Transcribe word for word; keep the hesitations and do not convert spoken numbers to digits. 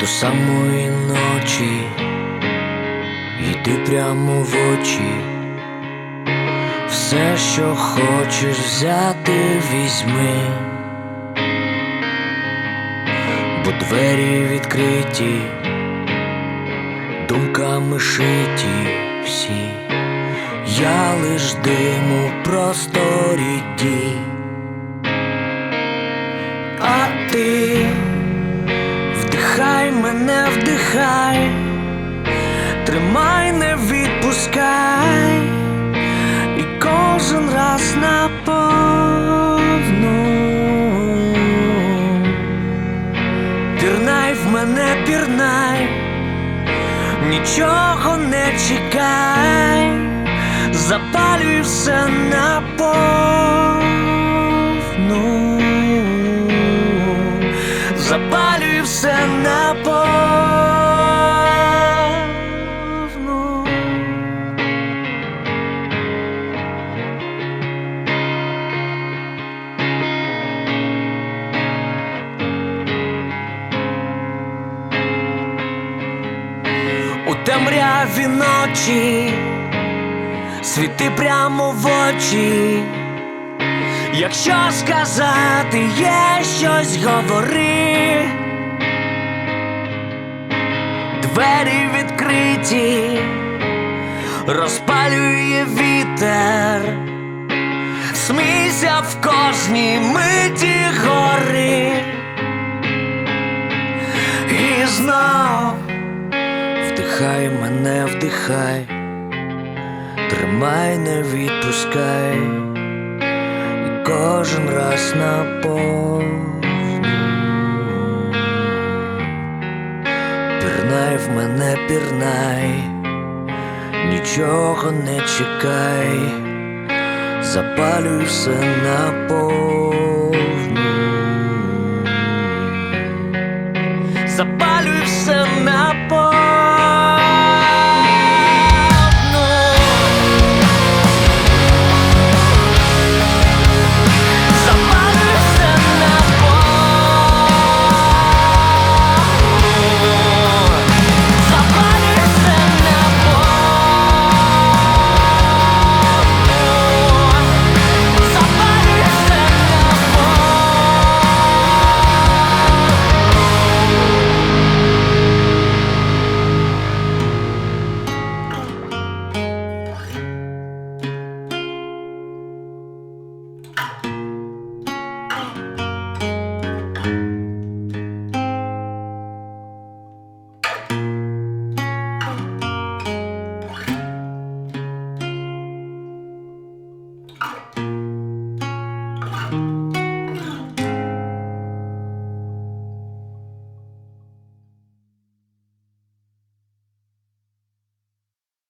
до самої ночі, йди прямо в очі. Все, що хочеш взяти, візьми, бо двері відкриті, думками шиті всі. Я лиш дим у просторі дій, а ти вдихай мене, вдихай, тримай, не відпускай, і кожен раз наповну. Пірнай в мене, пірнай, нічого не чекай, запалюй все наповну, запалюй все наповну. У темряві ночі світи прямо в очі. Якщо сказати є щось, говори. Двері відкриті, розпалює вітер. Смійся в кожній миті гори. І знов вдихай мене, вдихай, тримай, не відпускай, і кожен раз наповну. Пірнай в мене, пірнай, нічого не чекай, запалюй все наповну.